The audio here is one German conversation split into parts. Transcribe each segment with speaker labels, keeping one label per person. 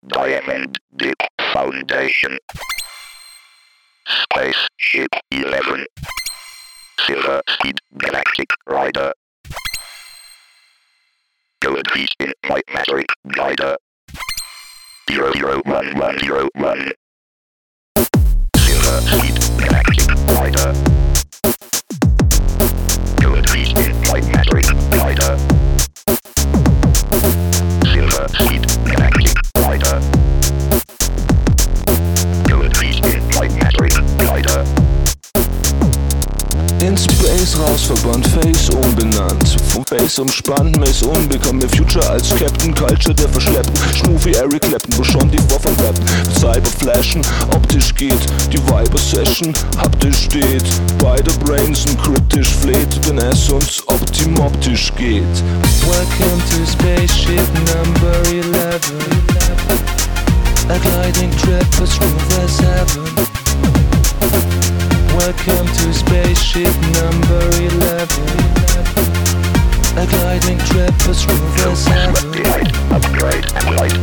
Speaker 1: Diamond Dip Foundation. Spaceship 11. Silver Speed Galactic Rider. Goldfish in my metric glider. 00101. Silver Speed Galactic Rider. Goldfish in my metric glider. Silver Speed Galactic Rider. Goldfish in my metric glider.
Speaker 2: In Space raus, verbannt, Face umbenannt. Vom Face umspannt, Mace unbekannt. Mehr Future als Captain, Culture der Verschleppten. Schmuffi Eric Clapton, wo schon die Waffe rappen. Cyberflashen, optisch geht die Viber-Session. Haptisch steht, beide Brainsen kryptisch fleht. Denn es uns optimoptisch geht.
Speaker 3: Welcome to Spaceship number 11. A gliding trip as smooth as heaven. Welcome to Spaceship number 11. A gliding trip as smooth as heaven.
Speaker 1: Upgrade and light.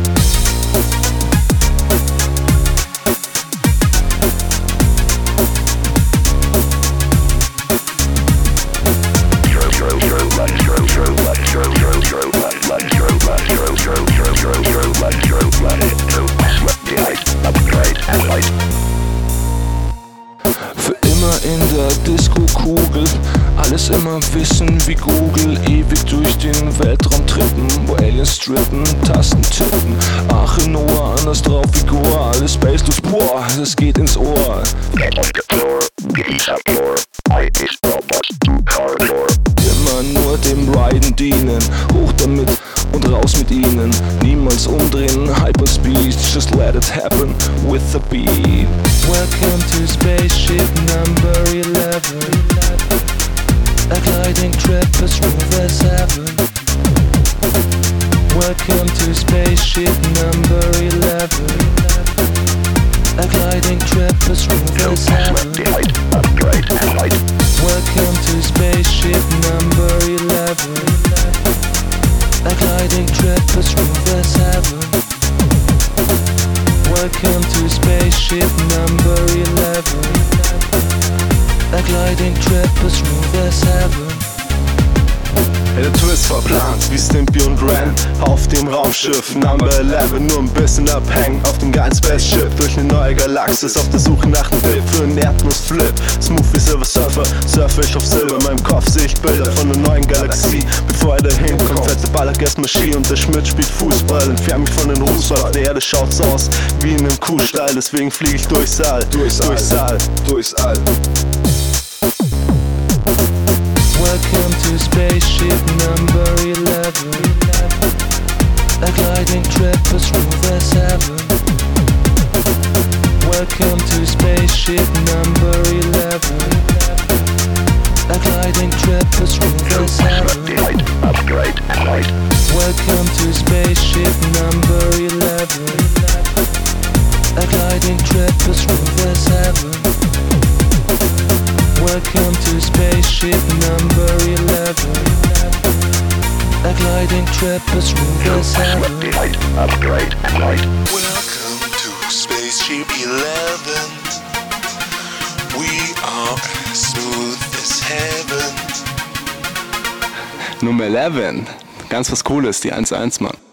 Speaker 2: Für immer in der Disco-Kugel, alles immer wissen wie Google. Ewig durch den Weltraum trippen, wo Aliens strippen, Tasten tippen. Ache Noah, anders drauf wie Goa. Alles spacelos, boah, das geht ins Ohr.
Speaker 1: Get on the floor, genieß am Floor. I is robots to hardcore.
Speaker 2: Immer nur dem Riden dienen, hoch damit und raus mit ihnen. Niemals umdrehen, Hyperspeed, just let it happen with the beat.
Speaker 3: Welcome to Spaceship number 11. A gliding trip as smooth as heaven. Welcome to Spaceship number 11. A gliding trip as smooth as heaven.
Speaker 1: Upgrade and light.
Speaker 3: Welcome to Spaceship number 11. A gliding trip as smooth as heaven. Welcome to Spaceship number 11. A gliding trip as smooth as heaven.
Speaker 2: Der Twist verplant wie Stimpy und Ren auf dem Raumschiff Number 11. Nur ein bisschen abhängen auf dem geilen Spaceship durch eine neue Galaxis auf der Suche nach einem Dip für einen Erdnuss-Flip. Smooth wie Silver Surfer, surfe ich auf Silber. In meinem Kopf sehe ich Bilder von einer neuen Galaxie. Bevor er dahin kommt, fährt der Ballergas-Maschine und der Schmidt spielt Fußball. Entfern mich von den Rußball, auf der Erde schaut's aus wie in einem Kuhstall. Deswegen fliege ich durchs All, durchs All.
Speaker 3: Welcome to Spaceship number 11. A gliding trip as smooth as heaven. Welcome to Spaceship number 11. A gliding trip as smooth as heaven.
Speaker 1: Upgrade and light.
Speaker 3: Welcome to Spaceship number 11. A gliding trip as smooth as heaven. Welcome to Spaceship number 11. A gliding trip as smooth as heaven.
Speaker 1: Upgrade and light.
Speaker 4: Welcome to Spaceship 11. We are as smooth as heaven.
Speaker 2: Nummer 11, ganz was Cooles, die 1-1, Mann.